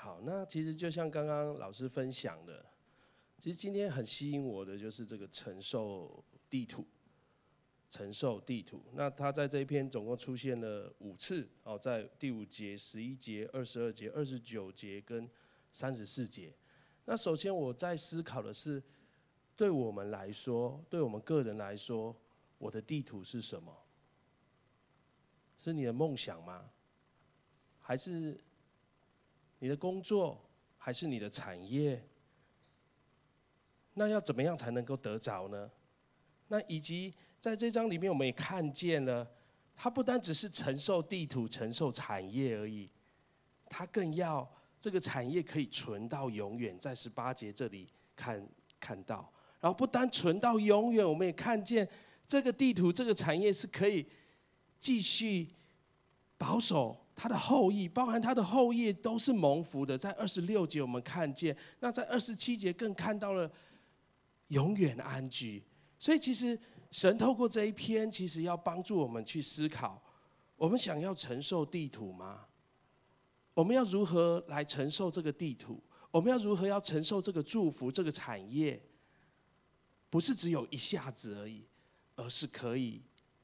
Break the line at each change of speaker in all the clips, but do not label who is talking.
好，那其实就像刚刚老师分享的，其实今天很吸引我的就是这个承受地土。承受地土，那他在这一篇总共出现了5次，在第5节、11节、22节、29节跟34节。那首先我在思考的是，对我们来说，对我们个人来说，我的地土是什么？是你的梦想吗？还是你的工作？还是你的产业？那要怎么样才能够得着呢？那以及在这章里面，我们也看见了，他不单只是承受地土、承受产业而已，他更要这个产业可以存到永远。在18节这里看到，然后不单存到永远，我们也看见这个地土、这个产业是可以继续保守他的后裔，包含他的后裔都是蒙福的。在26节我们看见，那在27节更看到了永远安居。所以其实神透过这一篇，其实要帮助我们去思考，我们想要承受地土吗？我们要如何来承受这个地土？我们要如何要承受这个祝福、这个产业？不是只有一下子而已，而是可以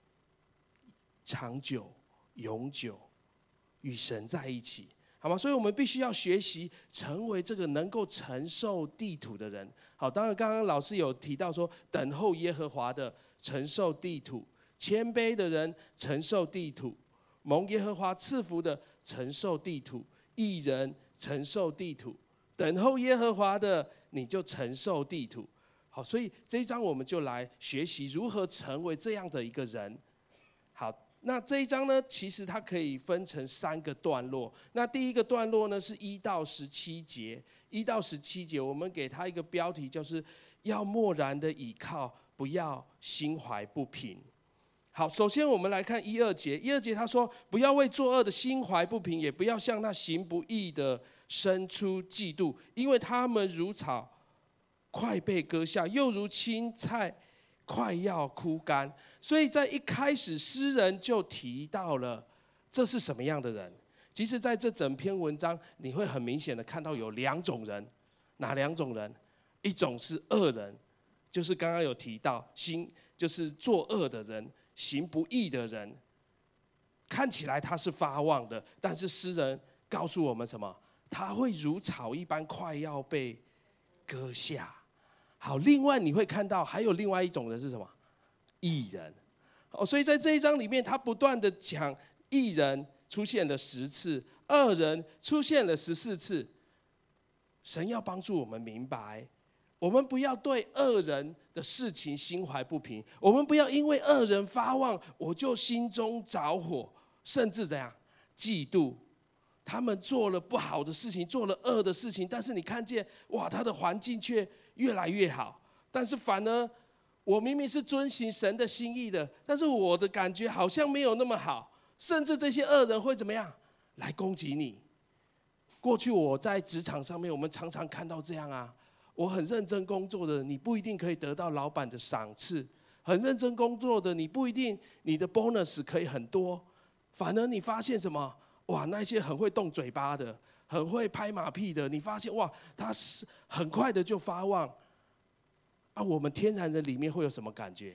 长久、永久与神在一起。好吗？所以我们必须要学习成为这个能够承受地土的人。好，当然刚刚老师有提到说，等候耶和华的承受地土，谦卑的人承受地土，蒙耶和华赐福的承受地土，义人承受地土，等候耶和华的你就承受地土。好，所以这一章我们就来学习如何成为这样的一个人。好。那这一章呢，其实它可以分成3个段落。那第一个段落呢是1到17节，1到17节我们给它一个标题，就是要默然的倚靠，不要心怀不平。好，首先我们来看1、2节。1、2节他说，不要为作恶的心怀不平，也不要向那行不义的生出嫉妒，因为他们如草快被割下，又如青菜快要枯干。所以在一开始诗人就提到了这是什么样的人。其实在这整篇文章你会很明显的看到有2种人。哪2种人？一种是恶人，就是刚刚有提到就是作恶的人，行不义的人，看起来他是发旺的，但是诗人告诉我们什么？他会如草一般快要被割下。好，另外你会看到还有另外一种人是什么？义人。所以在这一章里面，他不断的讲义人出现了10次，恶人出现了14次。神要帮助我们明白，我们不要对恶人的事情心怀不平，我们不要因为恶人发旺，我就心中着火，甚至怎样嫉妒。他们做了不好的事情，做了恶的事情，但是你看见哇，他的环境却越来越好。但是反而我明明是遵行神的心意的，但是我的感觉好像没有那么好，甚至这些恶人会怎么样来攻击你。过去我在职场上面，我们常常看到这样啊，我很认真工作的，你不一定可以得到老板的赏赐；很认真工作的，你不一定你的 bonus 可以很多，反而你发现什么？哇，那些很会动嘴巴的，很会拍马屁的，你发现哇，他是很快的就发旺。我们天然人里面会有什么感觉？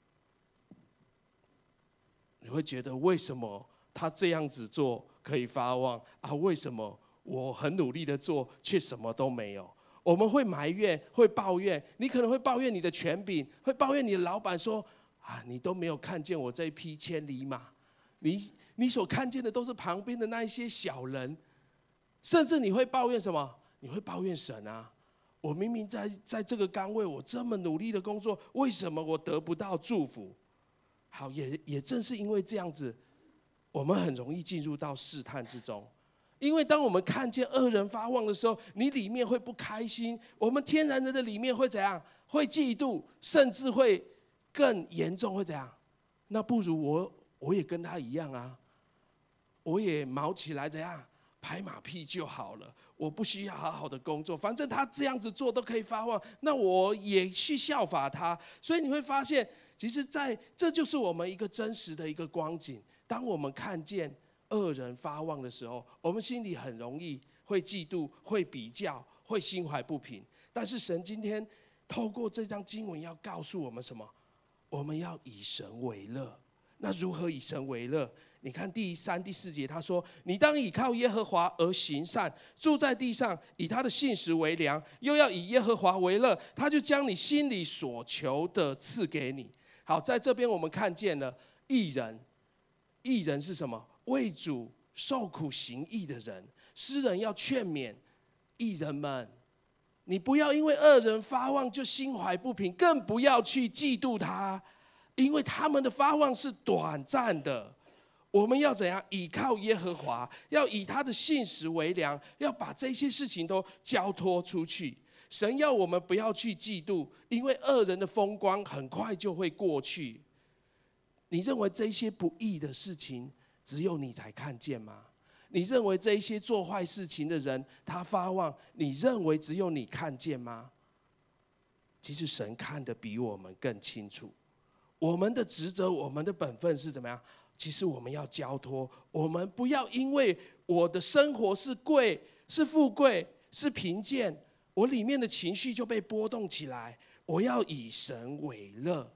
你会觉得为什么他这样子做可以发旺啊？为什么我很努力的做却什么都没有？我们会埋怨，会抱怨。你可能会抱怨你的权柄，会抱怨你的老板说啊，你都没有看见我这一匹千里马，你所看见的都是旁边的那一些小人。甚至你会抱怨什么？你会抱怨神啊！我明明在这个岗位，我这么努力的工作，为什么我得不到祝福？好，也正是因为这样子，我们很容易进入到试探之中。因为当我们看见恶人发旺的时候，你里面会不开心。我们天然人的里面会怎样？会嫉妒，甚至会更严重，会怎样？那不如我也跟他一样啊，我也毛起来怎样？拍马屁就好了，我不需要好好的工作，反正他这样子做都可以发旺，那我也去效法他。所以你会发现，其实这就是我们一个真实的一个光景。当我们看见恶人发旺的时候，我们心里很容易会嫉妒、会比较、会心怀不平。但是神今天透过这张经文要告诉我们什么？我们要以神为乐。那如何以神为乐？你看第3、第4节，他说：“你当倚靠耶和华而行善，住在地上，以他的信实为粮，又要以耶和华为乐，他就将你心里所求的赐给你。”好，在这边我们看见了义人。义人是什么？为主受苦行义的人。诗人要劝勉义人们，你不要因为恶人发旺就心怀不平，更不要去嫉妒他，因为他们的发旺是短暂的。我们要怎样？倚靠耶和华，要以他的信实为粮，要把这些事情都交托出去。神要我们不要去嫉妒，因为恶人的风光很快就会过去。你认为这些不义的事情只有你才看见吗？你认为这些做坏事情的人他发旺，你认为只有你看见吗？其实神看得比我们更清楚。我们的职责，我们的本分是怎么样？其实我们要交托，我们不要因为我的生活是贵、是富贵、是贫贱，我里面的情绪就被波动起来。我要以神为乐，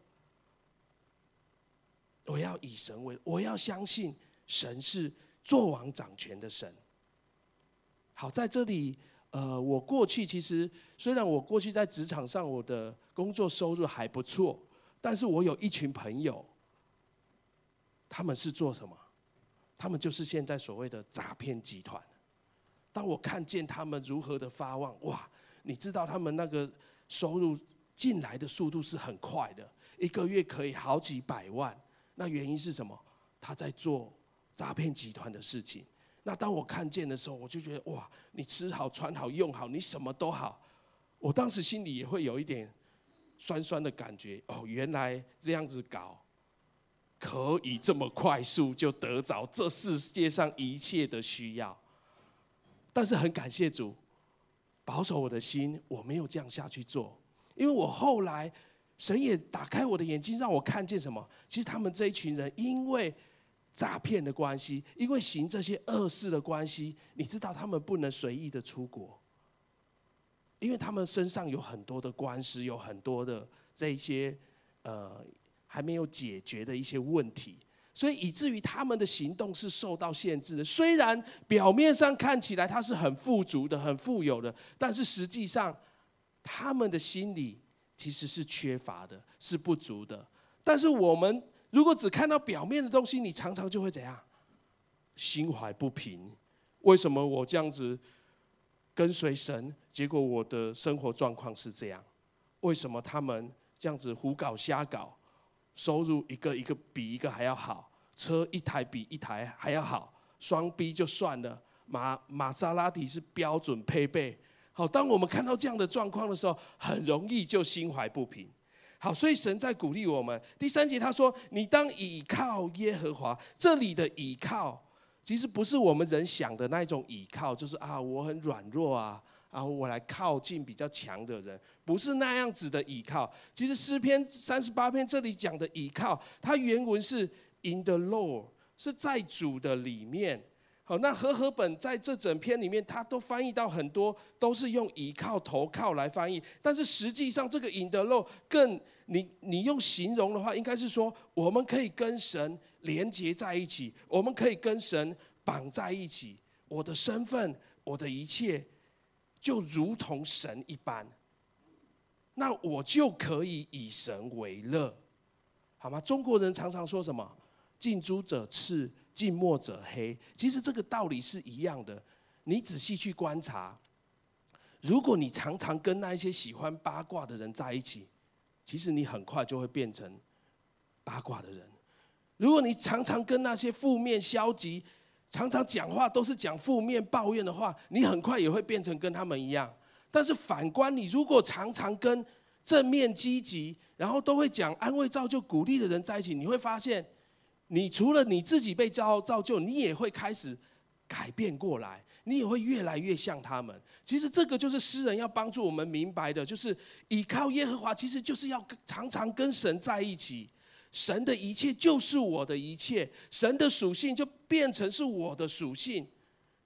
我要以神为乐，我要相信神是作王掌权的神。好，在这里，我过去其实虽然我过去在职场上我的工作收入还不错，但是我有一群朋友。他们是做什么？他们就是现在所谓的诈骗集团。当我看见他们如何的发旺，哇！你知道他们那个收入进来的速度是很快的，一个月可以好几百万。那原因是什么？他在做诈骗集团的事情。那当我看见的时候，我就觉得哇！你吃好穿好用好，你什么都好。我当时心里也会有一点酸酸的感觉。哦，原来这样子搞。可以这么快速就得着这世界上一切的需要，但是很感谢主，保守我的心，我没有这样下去做，因为我后来神也打开我的眼睛，让我看见什么？其实他们这一群人，因为诈骗的关系，因为行这些恶事的关系，你知道他们不能随意的出国，因为他们身上有很多的官司，有很多的这一些还没有解决的一些问题，所以以至于他们的行动是受到限制的。虽然表面上看起来他是很富足的、很富有的，但是实际上他们的心里其实是缺乏的，是不足的。但是我们如果只看到表面的东西，你常常就会怎样？心怀不平。为什么我这样子跟随神，结果我的生活状况是这样？为什么他们这样子胡搞瞎搞？收入一个比一个还要好，车一台比一台还要好，双 B 就算了，玛莎拉蒂是标准配备。好，当我们看到这样的状况的时候，很容易就心怀不平。好，所以神在鼓励我们。第3节他说：“你当倚靠耶和华。”这里的倚靠，其实不是我们人想的那一种倚靠，就是我很软弱啊。然后我来靠近比较强的人，不是那样子的倚靠。其实诗篇38篇这里讲的倚靠，它原文是 in the Lord， 是在主的里面。好，那和本在这整篇里面，它都翻译到很多都是用倚靠、投靠来翻译，但是实际上这个 in the Lord 更你用形容的话，应该是说我们可以跟神连结在一起，我们可以跟神绑在一起。我的身份，我的一切。就如同神一般，那我就可以以神为乐，好吗？中国人常常说什么“近朱者赤，近墨者黑”，其实这个道理是一样的。你仔细去观察，如果你常常跟那一些喜欢八卦的人在一起，其实你很快就会变成八卦的人。如果你常常跟那些负面、消极，常常讲话都是讲负面抱怨的话，你很快也会变成跟他们一样。但是反观你如果常常跟正面积极，然后都会讲安慰造就鼓励的人在一起，你会发现你除了你自己被造就，你也会开始改变过来，你也会越来越像他们。其实这个就是诗人要帮助我们明白的，就是倚靠耶和华其实就是要常常跟神在一起。神的一切就是我的一切，神的属性就变成是我的属性。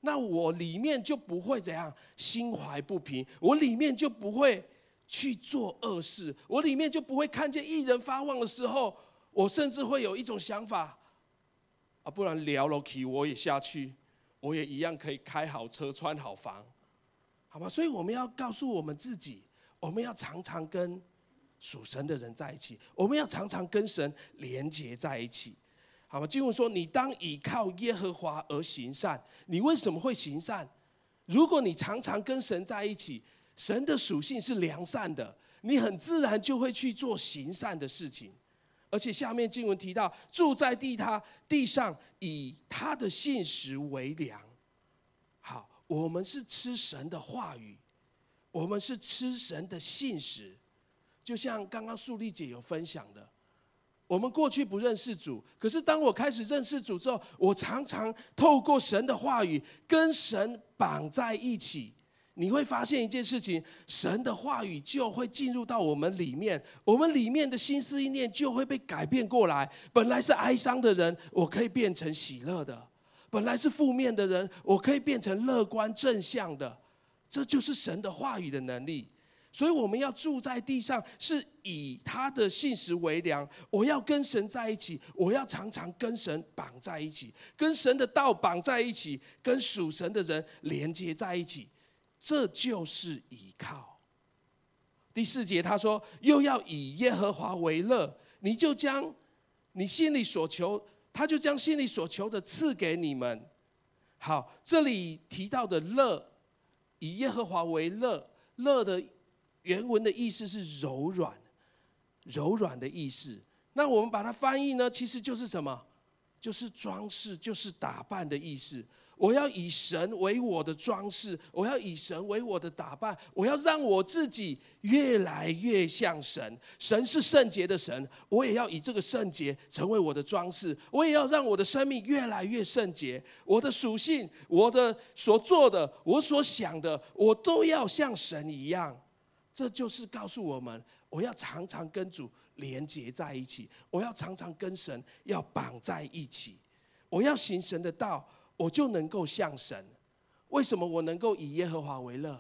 那我里面就不会怎样心怀不平，我里面就不会去做恶事，我里面就不会看见义人发旺的时候，我甚至会有一种想法不然聊了起我也下去，我也一样可以开好车穿好房，好吗？所以我们要告诉我们自己，我们要常常跟属神的人在一起，我们要常常跟神连结在一起，好吗？经文说，你当倚靠耶和华而行善。你为什么会行善？如果你常常跟神在一起，神的属性是良善的，你很自然就会去做行善的事情。而且下面经文提到，住在地上以他的信实为粮。好，我们是吃神的话语，我们是吃神的信实。就像刚刚素丽姐有分享的，我们过去不认识主，可是当我开始认识主之后，我常常透过神的话语跟神绑在一起。你会发现一件事情，神的话语就会进入到我们里面，我们里面的心思意念就会被改变过来。本来是哀伤的人，我可以变成喜乐的；本来是负面的人，我可以变成乐观正向的。这就是神的话语的能力。所以我们要住在地上，是以他的信实为粮。我要跟神在一起，我要常常跟神绑在一起，跟神的道绑在一起，跟属神的人连接在一起。这就是倚靠。第4节他说，又要以耶和华为乐，你就将你心里所求，他就将心里所求的赐给你们。好，这里提到的乐，以耶和华为乐，乐的原文的意思是柔软，柔软的意思。那我们把它翻译呢，其实就是什么？就是装饰，就是打扮的意思。我要以神为我的装饰，我要以神为我的打扮，我要让我自己越来越像神。神是圣洁的神，我也要以这个圣洁成为我的装饰，我也要让我的生命越来越圣洁。我的属性，我的所做的，我所想的，我都要像神一样。这就是告诉我们，我要常常跟主连结在一起，我要常常跟神要绑在一起，我要行神的道，我就能够像神。为什么我能够以耶和华为乐？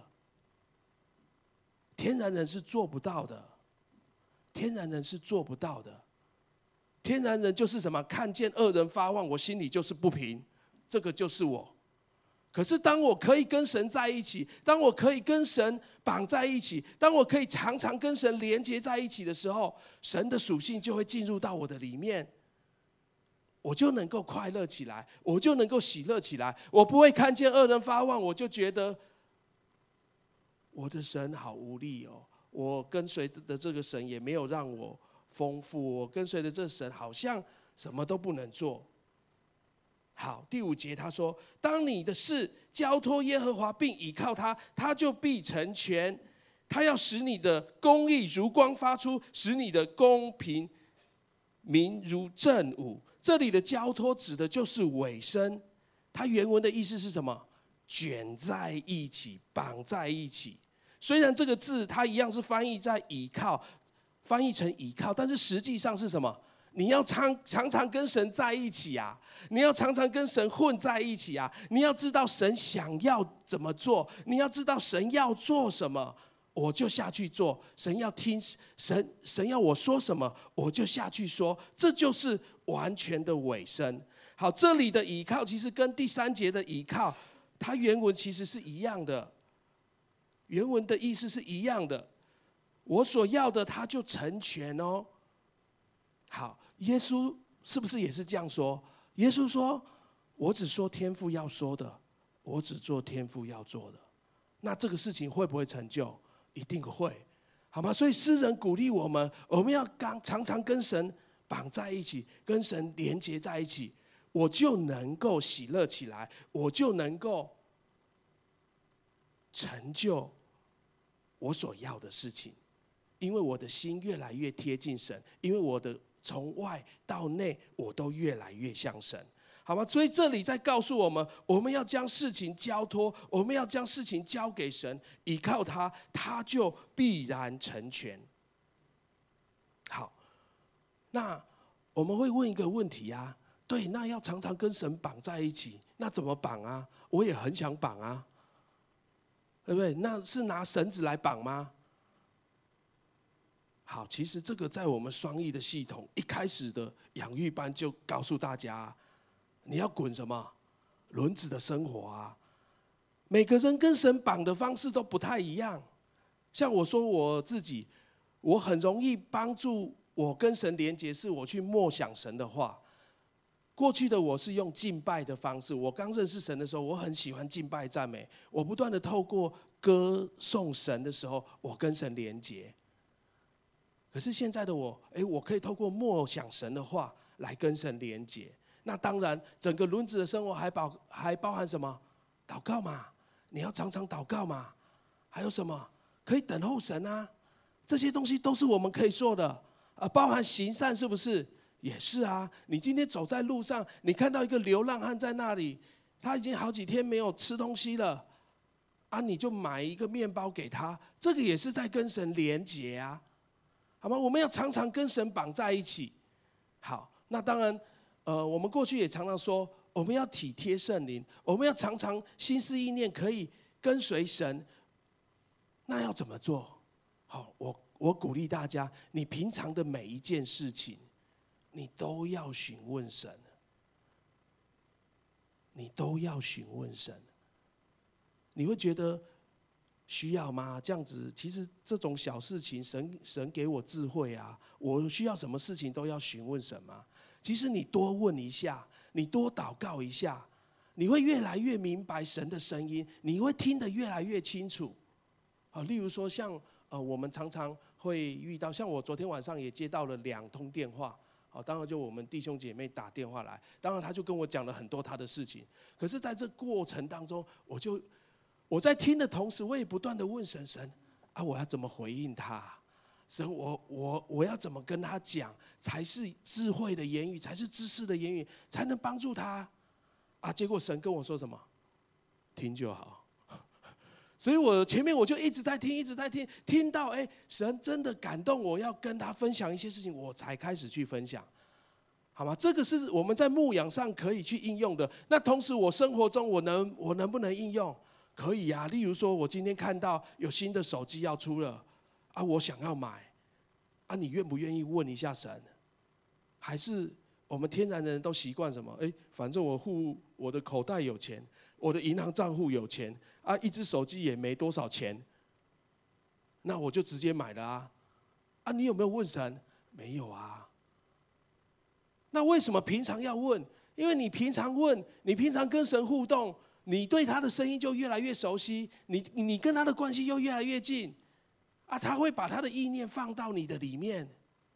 天然人是做不到的，天然人是做不到的。天然人就是什么？看见恶人发旺，我心里就是不平，这个就是我。可是当我可以跟神在一起，当我可以跟神绑在一起，当我可以常常跟神连结在一起的时候，神的属性就会进入到我的里面，我就能够快乐起来，我就能够喜乐起来。我不会看见恶人发旺，我就觉得我的神好无力哦，我跟随的这个神也没有让我丰富，我跟随的这个神好像什么都不能做。好，第5节他说，当你的事交托耶和华并倚靠他，他就必成全。他要使你的公义如光发出，使你的公平明如正午。这里的交托指的就是委身，它原文的意思是什么？卷在一起，绑在一起。虽然这个字它一样是翻译在倚靠，翻译成倚靠，但是实际上是什么？你要常常跟神在一起啊，你要常常跟神混在一起啊，你要知道神想要怎么做，你要知道神要做什么，我就下去做。神要听神要我说什么，我就下去说，这就是完全的委身。好，这里的倚靠其实跟第3节的倚靠，它原文其实是一样的，原文的意思是一样的。我所要的，他就成全哦。好，耶稣是不是也是这样说？耶稣说，我只说天父要说的，我只做天父要做的。那这个事情会不会成就？一定会，好吗？所以诗人鼓励我们，我们要常常跟神绑在一起，跟神连结在一起，我就能够喜乐起来，我就能够成就我所要的事情。因为我的心越来越贴近神，因为我的从外到内我都越来越像神，好吗？所以这里在告诉我们，我们要将事情交托，我们要将事情交给神，依靠他，他就必然成全。好，那我们会问一个问题啊， 对，那要常常跟神绑在一起，那怎么绑啊？我也很想绑啊，对不对？那是拿绳子来绑吗？好，其实这个在我们双翼的系统一开始的养育班就告诉大家，你要滚什么轮子的生活啊。每个人跟神绑的方式都不太一样。像我说我自己，我很容易帮助我跟神连结，是我去默想神的话。过去的我是用敬拜的方式，我刚认识神的时候，我很喜欢敬拜赞美，我不断的透过歌颂神的时候，我跟神连结。可是现在的我，我可以透过默想神的话来跟神连结。那当然，整个轮子的生活还包含什么？祷告嘛，你要常常祷告嘛。还有什么？可以等候神啊，这些东西都是我们可以做的。包含行善，是不是？也是啊。你今天走在路上，你看到一个流浪汉在那里，他已经好几天没有吃东西了，你就买一个面包给他，这个也是在跟神连结啊。好吗？我们要常常跟神绑在一起。好，那当然，我们过去也常常说，我们要体贴圣灵，我们要常常心思意念可以跟随神。那要怎么做？好，我鼓励大家，你平常的每一件事情，你都要询问神，你都要询问神。你会觉得需要吗？这样子，其实这种小事情，神给我智慧啊，我需要什么事情都要询问神吗？其实你多问一下，你多祷告一下，你会越来越明白神的声音，你会听得越来越清楚。例如说像我们常常会遇到，像我昨天晚上也接到了2通电话，当然就我们弟兄姐妹打电话来，当然他就跟我讲了很多他的事情。可是在这过程当中，我在听的同时，我也不断的问神我要怎么回应他？神，我要怎么跟他讲，才是智慧的言语，才是知识的言语，才能帮助他？结果神跟我说什么？听就好。所以我前面我就一直在听，一直在听，听到神真的感动我要跟他分享一些事情，我才开始去分享，好吗？这个是我们在牧养上可以去应用的。那同时我生活中我能不能应用？可以啊。例如说我今天看到有新的手机要出了，我想要买，你愿不愿意问一下神？还是我们天然的人都习惯什么？反正我的口袋有钱，我的银行账户有钱，一只手机也没多少钱，那我就直接买了啊。你有没有问神？没有啊。那为什么平常要问？因为你平常问，你平常跟神互动，你对他的声音就越来越熟悉，你跟他的关系又越来越近他会把他的意念放到你的里面，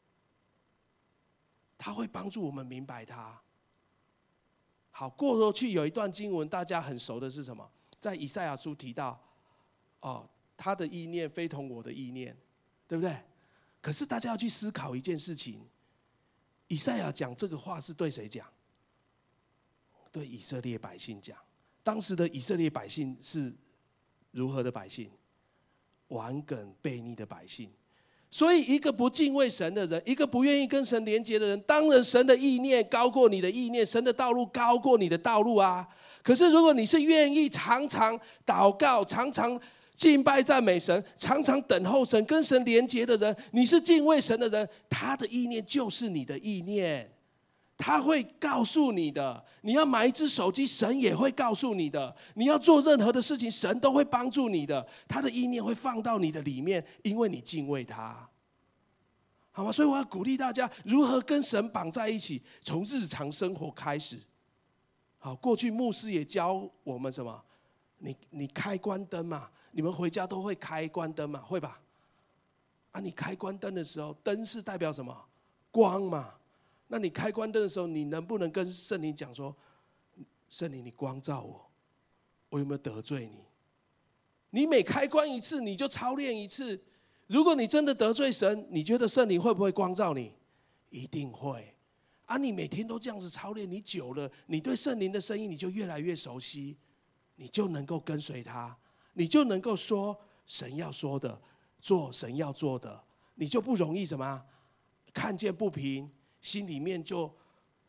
他会帮助我们明白他。好，过去有一段经文大家很熟的是什么？在以赛亚书提到他的意念非同我的意念，对不对？可是大家要去思考一件事情，以赛亚讲这个话是对谁讲？对以色列百姓讲。当时的以色列百姓是如何的百姓？顽梗悖逆的百姓。所以一个不敬畏神的人，一个不愿意跟神连结的人，当然神的意念高过你的意念，神的道路高过你的道路啊。可是如果你是愿意常常祷告，常常敬拜赞美神，常常等候神，跟神连结的人，你是敬畏神的人，他的意念就是你的意念，他会告诉你的。你要买一只手机，神也会告诉你的。你要做任何的事情，神都会帮助你的。他的意念会放到你的里面，因为你敬畏他，好吗？所以我要鼓励大家如何跟神绑在一起，从日常生活开始。好，过去牧师也教我们什么？你开关灯嘛，你们回家都会开关灯嘛，会吧？你开关灯的时候，灯是代表什么？光嘛。那你开关灯的时候，你能不能跟圣灵讲说，圣灵你光照我有没有得罪你？你每开关一次，你就操练一次。如果你真的得罪神，你觉得圣灵会不会光照你？一定会。你每天都这样子操练，你久了，你对圣灵的声音你就越来越熟悉，你就能够跟随他，你就能够说神要说的，做神要做的，你就不容易什么看见不平，心里面就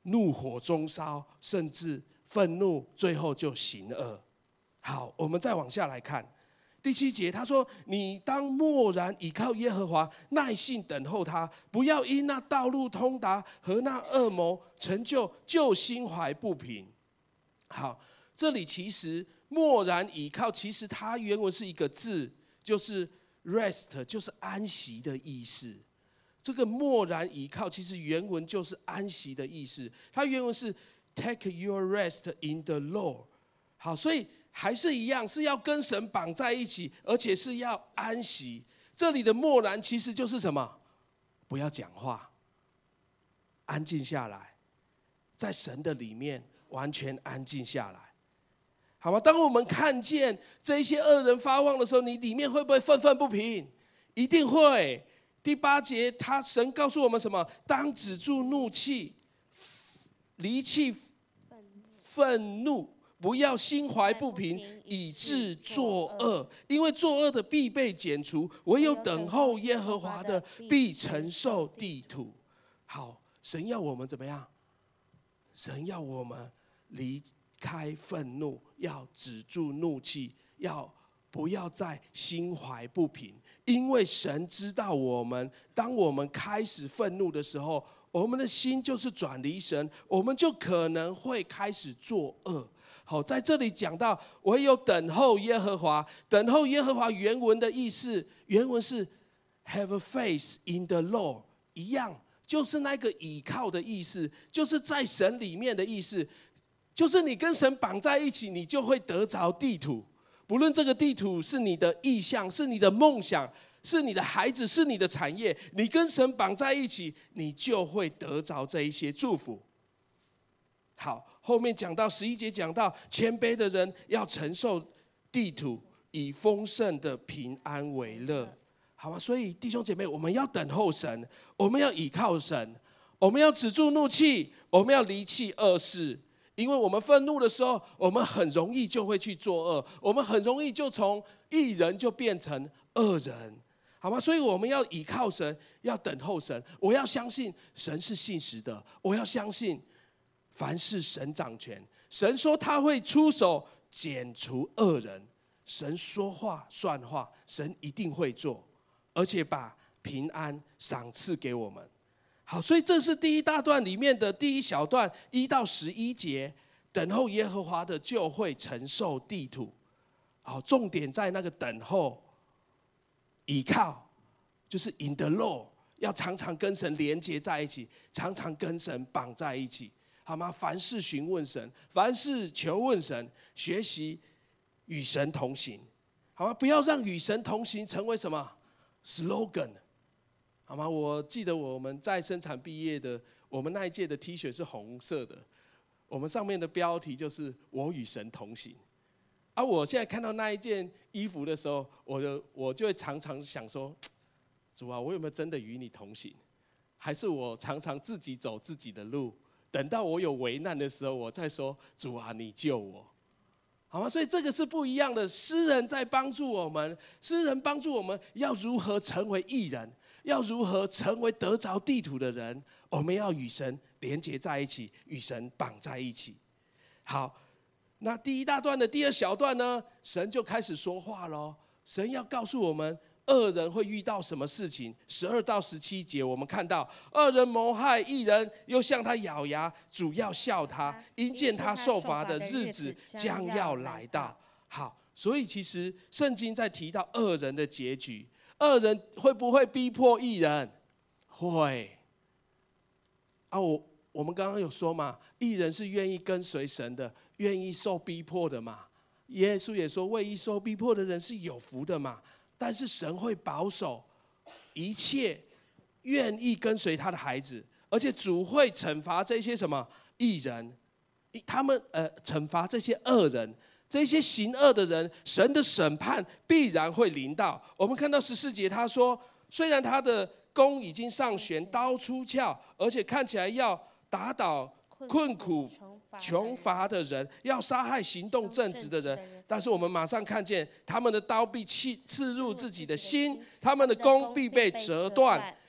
怒火中烧，甚至愤怒，最后就行恶。好，我们再往下来看第7节，他说：“你当默然倚靠耶和华，耐心等候他，不要因那道路通达和那恶谋成就，就心怀不平。”好，这里其实默然倚靠，其实它原文是一个字，就是 rest， 就是安息的意思。这个默然倚靠，其实原文就是安息的意思。它原文是 take your rest in the Lord。好，所以还是一样，是要跟神绑在一起，而且是要安息。这里的默然其实就是什么？不要讲话，安静下来，在神的里面完全安静下来，好吗？当我们看见这些恶人发旺的时候，你里面会不会愤愤不平？一定会。第8节，神告诉我们什么？当止住怒气，离弃愤怒，不要心怀不平，以致作恶。因为作恶的必被剪除，唯有等候耶和华的，必承受地土。好，神要我们怎么样？神要我们离开愤怒，要止住怒气，不要再心怀不平。因为神知道我们，当我们开始愤怒的时候，我们的心就是转离神，我们就可能会开始作恶。好，在这里讲到唯有等候耶和华，等候耶和华原文的意思，原文是 have a faith in the Lord， 一样，就是那个倚靠的意思，就是在神里面的意思，就是你跟神绑在一起，你就会得着地土。不论这个地土是你的意向，是你的梦想，是你的孩子，是你的产业，你跟神绑在一起，你就会得着这一些祝福。好，后面讲到11节，讲到谦卑的人要承受地土，以丰盛的平安为乐，好吗？所以弟兄姐妹，我们要等候神，我们要倚靠神，我们要止住怒气，我们要离弃恶事。因为我们愤怒的时候，我们很容易就会去作恶，我们很容易就从义人就变成恶人，好吗？所以我们要倚靠神，要等候神。我要相信神是信实的，我要相信凡事神掌权。神说他会出手剪除恶人，神说话算话，神一定会做，而且把平安赏赐给我们。好，所以这是第一大段里面的第一小段1到11节，等候耶和华的就会承受地土。好，重点在那个等候，倚靠，就是 in the Lord， 要常常跟神连接在一起，常常跟神绑在一起，好吗？凡事询问神，凡事求问神，学习与神同行，好吗？不要让与神同行成为什么 slogan。好吗？我记得我们在生产毕业的，我们那一届的 T 恤是红色的，我们上面的标题就是“我与神同行”。而我现在看到那一件衣服的时候，我就会常常想说：主啊，我有没有真的与你同行？还是我常常自己走自己的路，等到我有危难的时候，我再说：主啊，你救我。好吗？所以这个是不一样的。诗人在帮助我们，诗人帮助我们要如何成为义人，要如何成为得着地土的人。我们要与神连结在一起，与神绑在一起。好，那第一大段的第二小段呢，神就开始说话咯。神要告诉我们恶人会遇到什么事情。12到17节我们看到，恶人谋害义人，又向他咬牙，主要笑他，因见他受罚的日子将要来到。好，所以其实圣经在提到恶人的结局，恶人会不会逼迫义人？会啊，我们刚刚有说嘛，义人是愿意跟随神的，愿意受逼迫的嘛。耶稣也说，为义受逼迫的人是有福的嘛。但是神会保守一切愿意跟随他的孩子，而且主会惩罚这些什么义人，他们惩罚这些恶人，这些行恶的人，神的审判必然会临到。我们看到14节他说，虽然他的弓已经上弦，刀出鞘，而且看起来要打倒困苦穷乏的人，要杀害行动正直的人，但是我们马上看见他们的刀必刺入自己的心，他们的弓必被折断，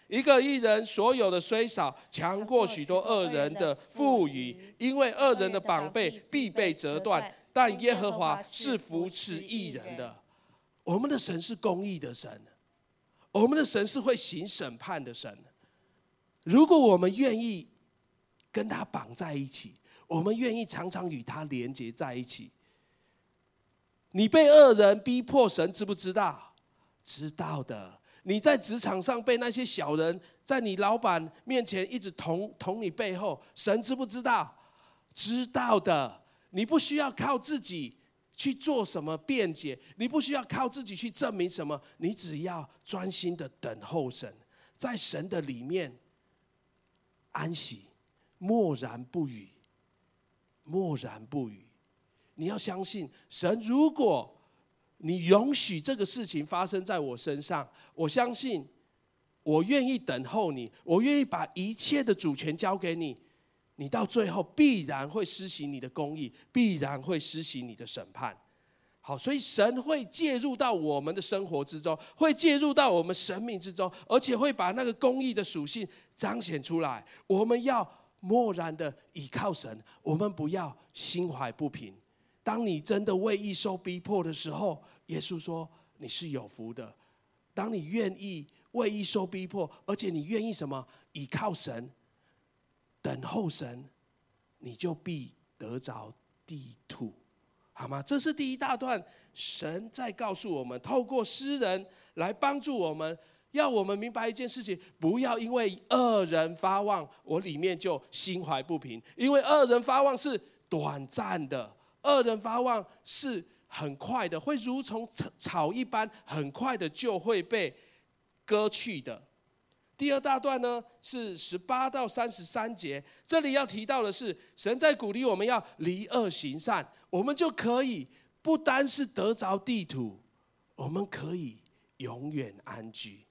一个义人所有的虽少，强过许多恶人的富余，因为恶人的膀臂必被折断，但耶和华是扶持义人的。我们的神是公义的神，我们的神是会行审判的神。如果我们愿意跟他绑在一起，我们愿意常常与他连结在一起。你被恶人逼迫，神知不知道？知道的。你在职场上被那些小人在你老板面前一直捅你背后，神知不知道？知道的。你不需要靠自己去做什么辩解，你不需要靠自己去证明什么，你只要专心的等候神，在神的里面安息，默然不语，默然不语。你要相信神，如果你允许这个事情发生在我身上，我相信我愿意等候你，我愿意把一切的主权交给你，你到最后必然会施行你的公义，必然会施行你的审判。好，所以神会介入到我们的生活之中，会介入到我们生命之中，而且会把那个公义的属性彰显出来。我们要默然的倚靠神，我们不要心怀不平。当你真的为义受逼迫的时候，耶稣说你是有福的。当你愿意为义受逼迫，而且你愿意什么？倚靠神，等候神，你就必得着地土，好吗？这是第一大段，神在告诉我们，透过诗人来帮助我们，要我们明白一件事情：不要因为恶人发旺，我里面就心怀不平，因为恶人发旺是短暂的。恶人发旺是很快的，会如同草一般，很快的就会被割去的。第二大段呢是18到33节，这里要提到的是，神在鼓励我们要离恶行善，我们就可以不单是得着地土，我们可以永远安居。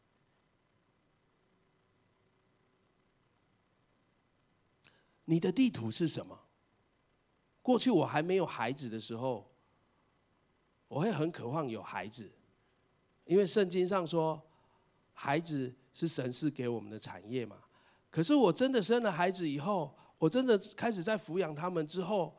你的地土是什么？过去我还没有孩子的时候，我会很渴望有孩子，因为圣经上说孩子是神赐给我们的产业嘛。可是我真的生了孩子以后，我真的开始在抚养他们之后，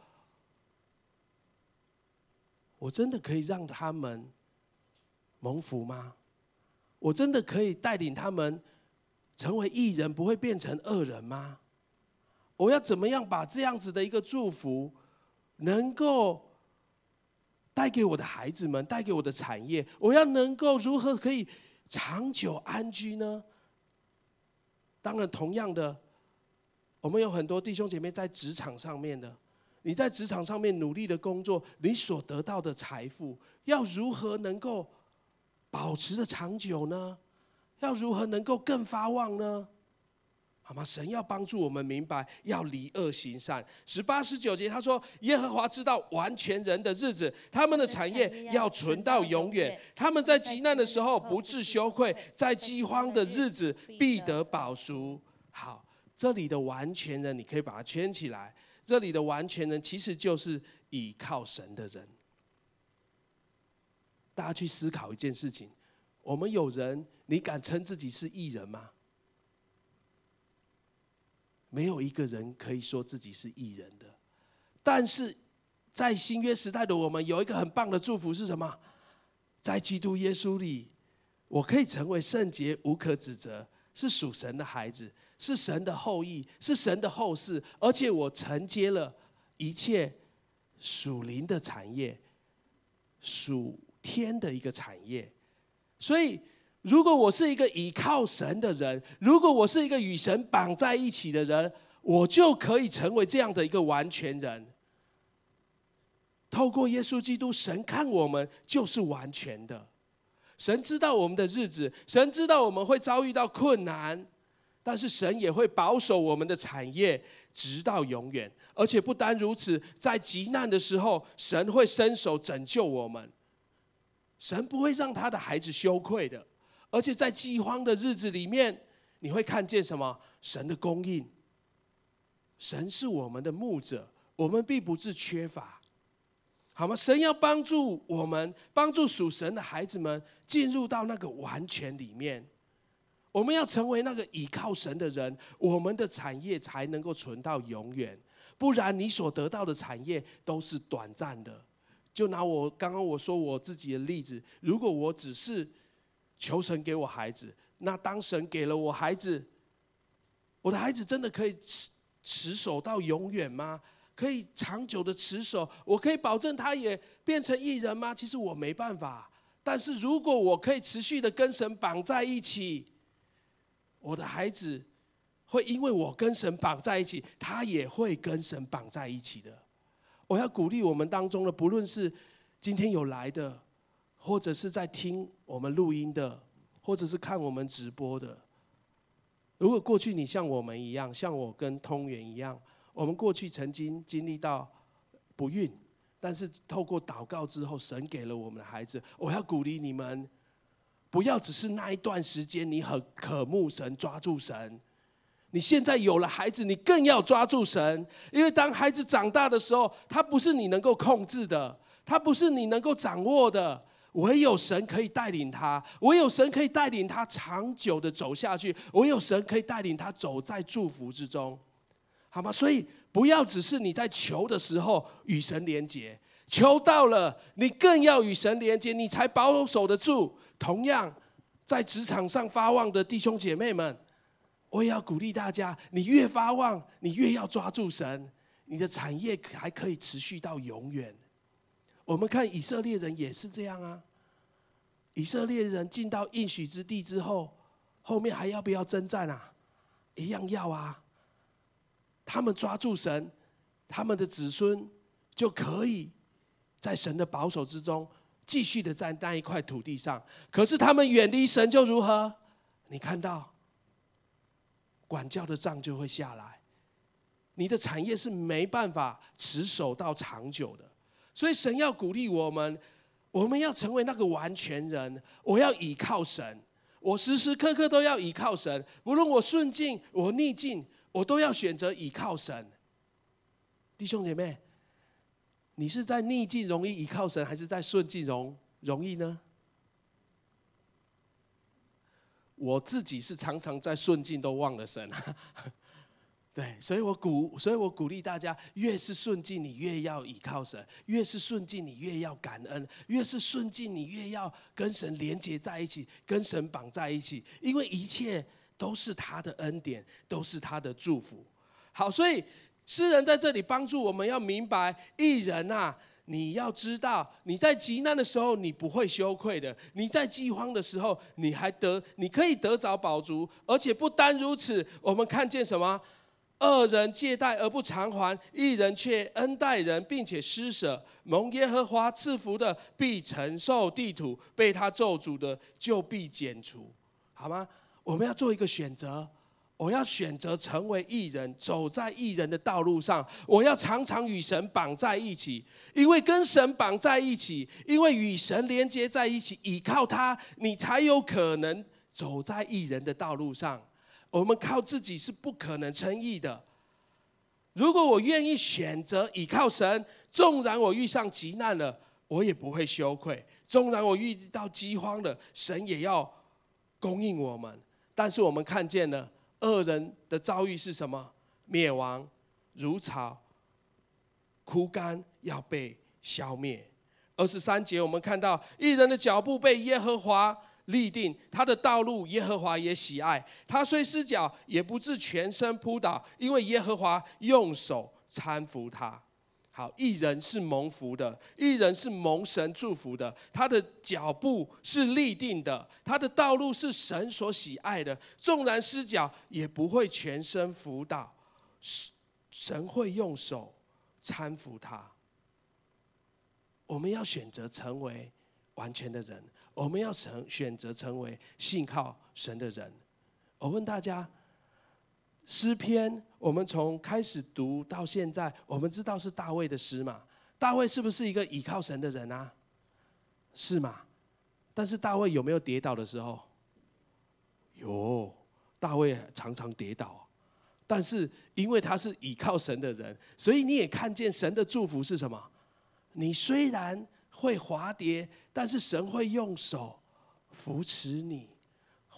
我真的可以让他们蒙福吗？我真的可以带领他们成为义人，不会变成恶人吗？我要怎么样把这样子的一个祝福能够带给我的孩子们，带给我的产业？我要能够如何可以长久安居呢？当然同样的，我们有很多弟兄姐妹在职场上面的，你在职场上面努力的工作，你所得到的财富要如何能够保持的长久呢？要如何能够更发旺呢？好吗？神要帮助我们明白，要离恶行善。18、19节他说：耶和华知道完全人的日子，他们的产业要存到永远。他们在急难的时候不致羞愧，在饥荒的日子必得饱足。好，这里的完全人，你可以把它圈起来。这里的完全人其实就是倚靠神的人。大家去思考一件事情：我们有人，你敢称自己是义人吗？没有一个人可以说自己是义人的。但是在新约时代的我们，有一个很棒的祝福是什么？在基督耶稣里，我可以成为圣洁无可指责，是属神的孩子，是神的后裔，是神的后嗣，而且我承接了一切属灵的产业，属天的一个产业。所以如果我是一个倚靠神的人，如果我是一个与神绑在一起的人，我就可以成为这样的一个完全人。透过耶稣基督，神看我们就是完全的。神知道我们的日子，神知道我们会遭遇到困难，但是神也会保守我们的产业直到永远。而且不单如此，在急难的时候，神会伸手拯救我们。神不会让他的孩子羞愧的。而且在饥荒的日子里面，你会看见什么？神的供应。神是我们的牧者，我们并不是缺乏，好吗？神要帮助我们，帮助属神的孩子们进入到那个完全里面。 我们要成为那个倚靠神的人，我们的产业才能够存到永远。不然你所得到的产业都是短暂的。就拿刚刚我说我自己的例子，如果我只是求神给我孩子，那当神给了我孩子，我的孩子真的可以持守到永远吗？可以长久的持守？我可以保证他也变成义人吗？其实我没办法。但是如果我可以持续的跟神绑在一起，我的孩子会因为我跟神绑在一起，他也会跟神绑在一起的。我要鼓励我们当中的，不论是今天有来的，或者是在听我们录音的，或者是看我们直播的，如果过去你像我们一样，像我跟通元一样，我们过去曾经经历到不孕，但是透过祷告之后，神给了我们的孩子。我要鼓励你们，不要只是那一段时间你很渴慕神，抓住神。你现在有了孩子，你更要抓住神，因为当孩子长大的时候，他不是你能够控制的，他不是你能够掌握的，唯有神可以带领他，唯有神可以带领他长久的走下去，唯有神可以带领他走在祝福之中，好吗？所以不要只是你在求的时候与神连结，求到了你更要与神连结，你才保守得住。同样在职场上发旺的弟兄姐妹们，我也要鼓励大家，你越发旺，你越要抓住神，你的产业还可以持续到永远。我们看以色列人也是这样啊，以色列人进到应许之地之后，后面还要不要征战啊？一样要啊。他们抓住神，他们的子孙就可以在神的保守之中继续的在那一块土地上。可是他们远离神就如何？你看到管教的杖就会下来，你的产业是没办法持守到长久的。所以神要鼓励我们，我们要成为那个完全人。我要倚靠神，我时时刻刻都要倚靠神，无论我顺境我逆境，我都要选择倚靠神。弟兄姐妹，你是在逆境容易倚靠神，还是在顺境容易呢？我自己是常常在顺境都忘了神对，所以我鼓励大家，越是顺境你越要倚靠神，越是顺境你越要感恩，越是顺境你越要跟神连结在一起，跟神绑在一起，因为一切都是他的恩典，都是他的祝福。好，所以诗人在这里帮助我们要明白，义人啊，你要知道，你在急难的时候你不会羞愧的，你在饥荒的时候你可以得着饱足。而且不单如此，我们看见什么？恶人借贷而不偿还，义人却恩待人，并且施舍。蒙耶和华赐福的必承受地土，被他咒诅的就必剪除。好吗？我们要做一个选择，我要选择成为义人，走在义人的道路上。我要常常与神绑在一起，因为跟神绑在一起，因为与神连接在一起，依靠他，你才有可能走在义人的道路上。我们靠自己是不可能称义的。如果我愿意选择倚靠神，纵然我遇上急难了，我也不会羞愧；纵然我遇到饥荒了，神也要供应我们。但是我们看见了恶人的遭遇是什么？灭亡，如草枯干，要被消灭。23节我们看到，义人的脚步被耶和华立定，他的道路耶和华也喜爱。他虽失脚，也不至全身扑倒，因为耶和华用手搀扶他。好，义人是蒙福的，义人是蒙神祝福的，他的脚步是立定的，他的道路是神所喜爱的。纵然失脚，也不会全身伏倒，神会用手搀扶他。我们要选择成为完全的人，我们要选择成为信靠神的人。我问大家，诗篇我们从开始读到现在，我们知道是大卫的诗嘛？大卫是不是一个倚靠神的人啊？是嘛？但是大卫有没有跌倒的时候？有，大卫常常跌倒。但是因为他是倚靠神的人，所以你也看见神的祝福是什么？你虽然会滑跌，但是神会用手扶持你，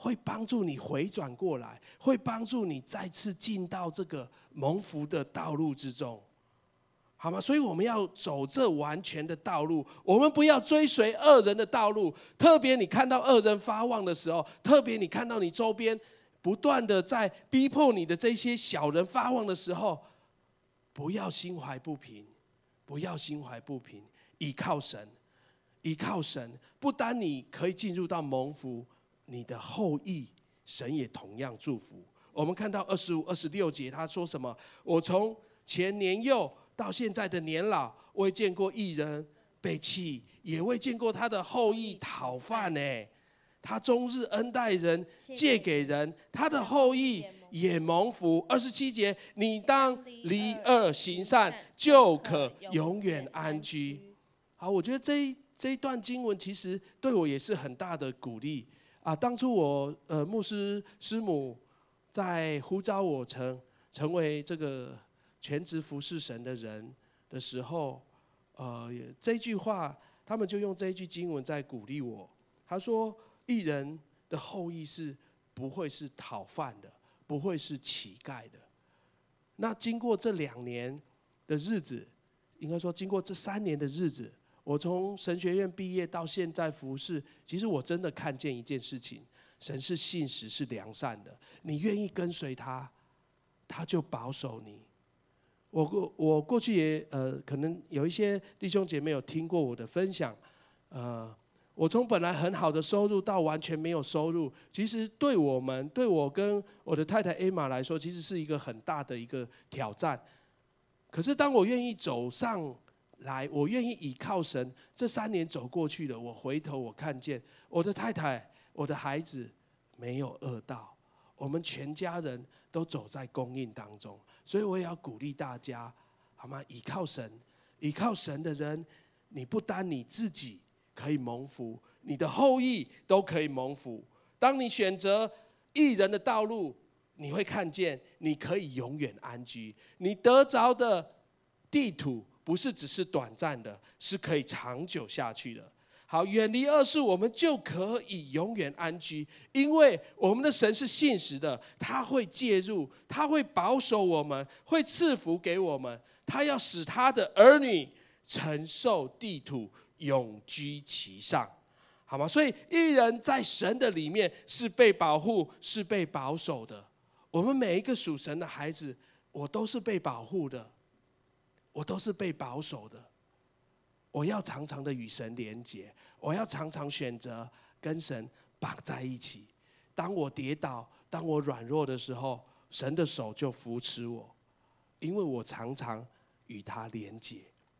会帮助你回转过来，会帮助你再次进到这个蒙福的道路之中，好吗？所以我们要走这完全的道路，我们不要追随恶人的道路。特别你看到恶人发旺的时候，特别你看到你周边不断的在逼迫你的这些小人发旺的时候，不要心怀不平，不要心怀不平，倚靠神，倚靠神，不单你可以进入到蒙福，你的后裔神也同样祝福。我们看到25、26节他说什么？我从前年幼到现在的年老，未见过义人被弃，也未见过他的后裔讨饭。他终日恩待人，借给人，他的后裔也蒙福。27节，你当离恶行善，就可永远安居。好，我觉得这一段经文其实对我也是很大的鼓励啊。当初我牧师师母在呼召我成为这个全职服侍神的人的时候，这句话他们就用这一句经文在鼓励我。他说，义人的后裔是不会是讨饭的，不会是乞丐的。那经过这2年的日子，应该说经过这3年的日子，我从神学院毕业到现在服侍，其实我真的看见一件事情：神是信实是良善的，你愿意跟随他，他就保守你。我过去也可能有一些弟兄姐妹有听过我的分享，我从本来很好的收入到完全没有收入，其实对我跟我的太太 Emma 来说，其实是一个很大的一个挑战。可是当我愿意走上来，我愿意倚靠神，这3年走过去了，我回头我看见我的太太、我的孩子没有饿到，我们全家人都走在供应当中。所以我也要鼓励大家，好吗？倚靠神，倚靠神的人，你不单你自己可以蒙福，你的后裔都可以蒙福。当你选择义人的道路，你会看见你可以永远安居。你得着的地土不是只是短暂的，是可以长久下去的。好，远离恶事，我们就可以永远安居，因为我们的神是信实的，他会介入，他会保守我们，会赐福给我们，他要使他的儿女承受地土，永居其上，好吗？所以义人在神的里面是被保护，是被保守的。我们每一个属神的孩子，我都是被保护的，我都是被保守的。我要常常的与神连结，我要常常选择跟神绑在一起。当我跌倒，当我软弱的时候，神的手就扶持我，因为我常常与他连结。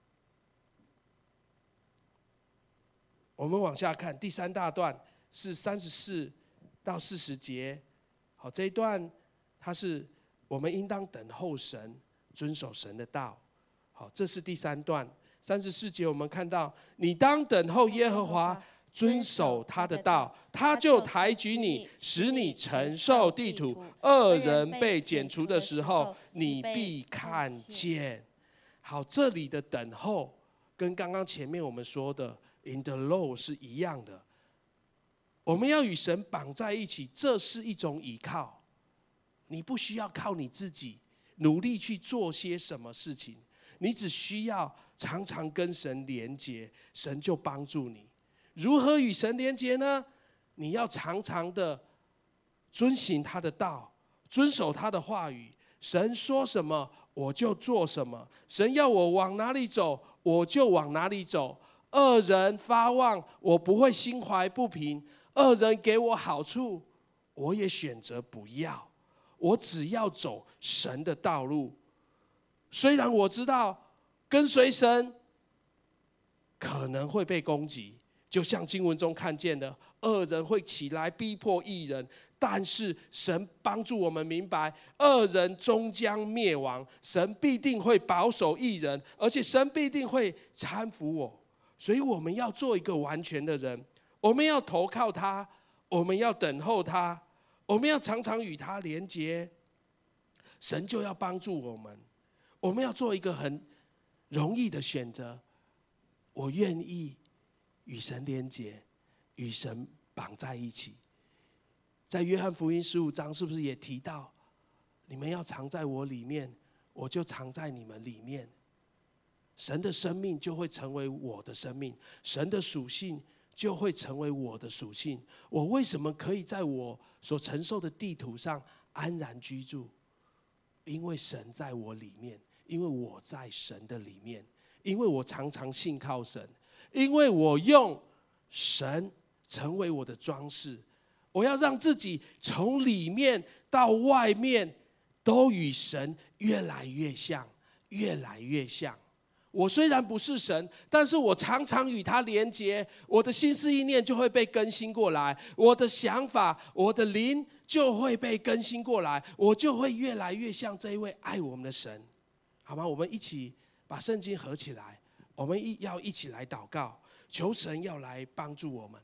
我们往下看，第3大段是34到40节。好，这一段它是我们应当等候神，遵守神的道。好，这是第3段。34节我们看到，你当等候耶和华，遵守他的道，他就抬举你，使你承受地土。恶人被剪除的时候，你必看见。好，这里的等候跟刚刚前面我们说的 in the Lord 是一样的。我们要与神绑在一起，这是一种依靠。你不需要靠你自己努力去做些什么事情，你只需要常常跟神连结，神就帮助你。如何与神连结呢？你要常常的遵行他的道，遵守他的话语。神说什么我就做什么，神要我往哪里走我就往哪里走。恶人发旺，我不会心怀不平；恶人给我好处，我也选择不要。我只要走神的道路。虽然我知道跟随神可能会被攻击，就像经文中看见的，恶人会起来逼迫义人，但是神帮助我们明白，恶人终将灭亡，神必定会保守义人，而且神必定会搀扶我。所以我们要做一个完全的人，我们要投靠他，我们要等候他，我们要常常与他连结，神就要帮助我们。我们要做一个很容易的选择，我愿意与神连结，与神绑在一起。 在约翰福音15章是不是也提到，你们要藏在我里面，我就藏在你们里面。神的生命就会成为我的生命，神的属性就会成为我的属性。我为什么可以在我所承受的地图上安然居住？因为神在我里面，因为我在神的里面，因为我常常信靠神，因为我用神成为我的装饰。我要让自己从里面到外面都与神越来越像，越来越像。我虽然不是神，但是我常常与他连结，我的心思意念就会被更新过来，我的想法，我的灵就会被更新过来，我就会越来越像这一位爱我们的神，好吗？我们一起把圣经合起来，我们要一起来祷告，求神要来帮助我们，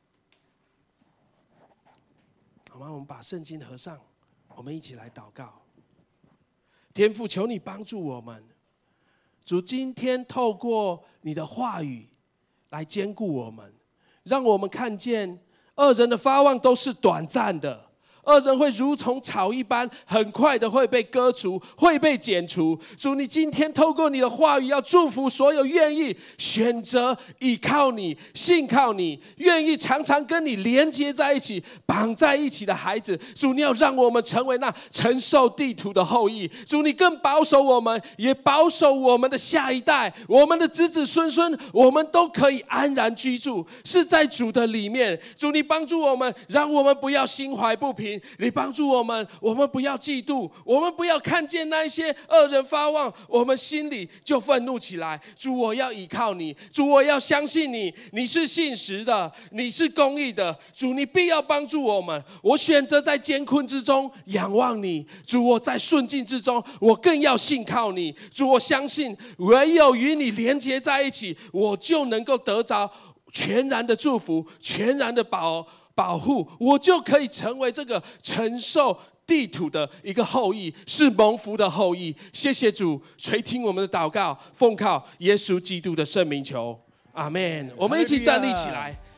好吗？我们把圣经合上，我们一起来祷告。天父，求你帮助我们，主，今天透过你的话语来坚固我们，让我们看见恶人的发旺都是短暂的，恶人会如同草一般，很快的会被割除，会被剪除。主，你今天透过你的话语，要祝福所有愿意选择依靠你、信靠你、愿意常常跟你连接在一起、绑在一起的孩子。主，你要让我们成为那承受地土的后裔。主，你更保守我们，也保守我们的下一代，我们的子子孙孙，我们都可以安然居住，是在主的里面。主，你帮助我们，让我们不要心怀不平。你帮助我们，我们不要嫉妒，我们不要看见那一些恶人发旺，我们心里就愤怒起来。主，我要依靠你，主，我要相信你，你是信实的，你是公义的。主，你必要帮助我们。我选择在艰困之中仰望你，主，我在顺境之中，我更要信靠你。主，我相信唯有与你连结在一起，我就能够得着全然的祝福，全然的保护，我就可以成为这个承受地土的一个后裔，是蒙福的后裔。谢谢主垂听我们的祷告，奉靠耶稣基督的圣名求，阿们。我们一起站立起来。